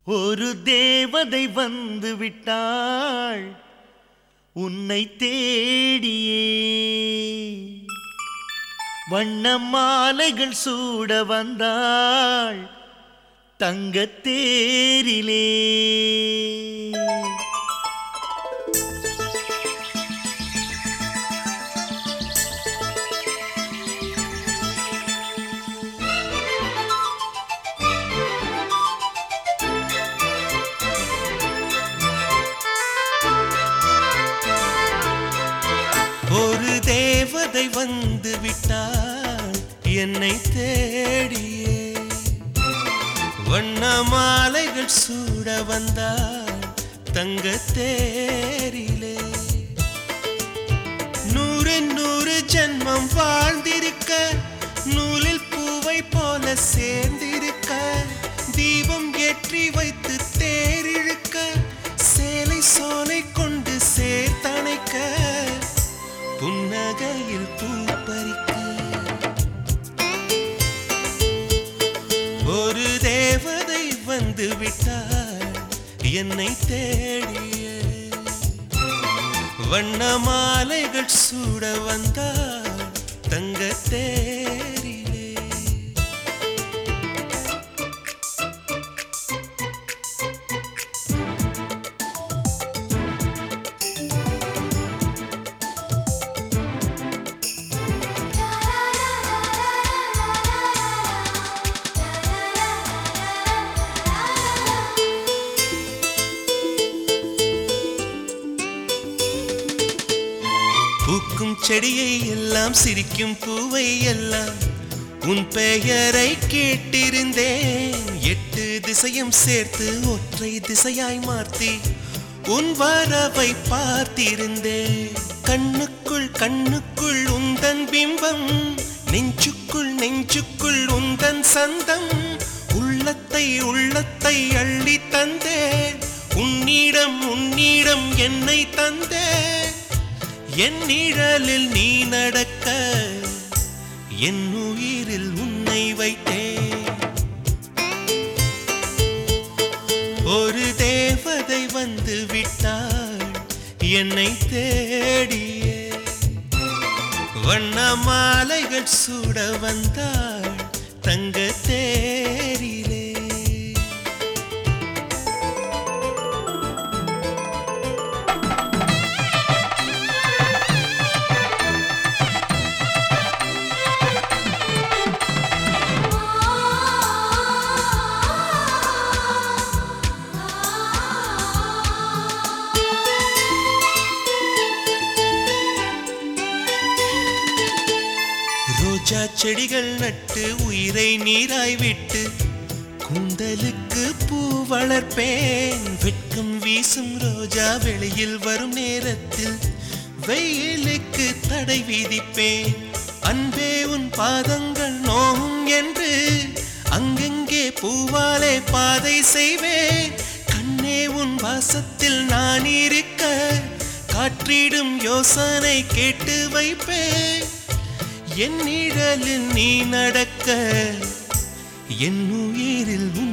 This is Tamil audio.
ஒரு தேவதை வந்து விட்டாள் உன்னை தேடியே. வண்ண மாலைகள் சூட வந்தாள் தங்கத் தேரிலே. ஒரு தேவதை வந்து விட்டாள் என்னை தேடியே. வண்ண மாலைகள் சூட வந்தாள் தங்கத் தேரிலே. 100 ஜென்மம் வாழ்ந்திருக்க, நூலில் பூவை போல சேர்ந்திருக்க, தீபம் ஏற்றி வைத்து தேரிழுக்க, சேலை சோலை கொண்டு சேர்த்தணைக்க, புன்னகையில் பூப்பறிக்க. ஒரு தேவதை வந்து விட்டாள் என்னை தேடியே. வண்ண மாலைகள் சூட வந்தாள் தங்கத் தேரிலே. பூக்கும் செடியை எல்லாம் சிரிக்கும் பூவை எல்லாம் உன் பெயரை கேட்டிருந்தேன். 8 திசையும் சேர்த்து ஒற்றை திசையாய் மாற்றி உன் வரவை பார்த்திருந்தேன். கண்ணுக்குள் கண்ணுக்குள் உந்தன் பிம்பம், நெஞ்சுக்குள் நெஞ்சுக்குள் உந்தன் சந்தம். உள்ளத்தை உள்ளத்தை அள்ளி தந்தேன், உன்னிடம் உன்னிடம் என்னை தந்தேன். என் நிழலில் நீ நடக்க, என் உயிரில் உன்னை வைத்தேன். ஒரு தேவதை வந்து விட்டாள் என்னை தேடியே. வண்ண மாலைகள் சூட வந்தாள் தங்கத் தேரிலே. ரோஜா செடிகள் நட்டு உயிரை நீராய் விட்டு, கூந்தலுக்கு பூ வளர்ப்பேன். வெட்கம் வீசும் ரோஜா வெளியில் வரும் நேரத்தில் வெயிலுக்கு தடை விதிப்பேன். அன்பே உன் பாதங்கள் நோகும் என்று அங்கெங்கே பூவாலே பாதை செய்வேன். கண்ணே உன் வாசத்தில் நான் இருக்க, காற்றிடும் யோசனை கேட்டு வைப்பேன். என் நிழலில் நீ நடக்க, என் உயிரில்